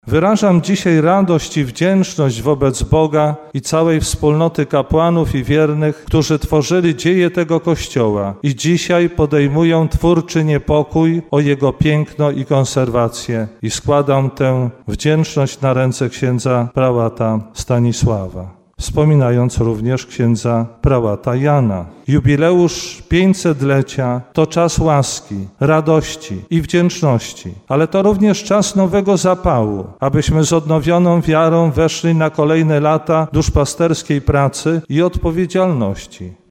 Wyrażam dzisiaj radość i wdzięczność wobec Boga i całej wspólnoty kapłanów i wiernych, którzy tworzyli dzieje tego Kościoła i dzisiaj podejmują twórczy niepokój o jego piękno i konserwację. I składam tę wdzięczność na ręce księdza prałata Stanisława. Wspominając również księdza prałata Jana. Jubileusz 500-lecia to czas łaski, radości i wdzięczności, ale to również czas nowego zapału, abyśmy z odnowioną wiarą weszli na kolejne lata duszpasterskiej pracy i odpowiedzialności.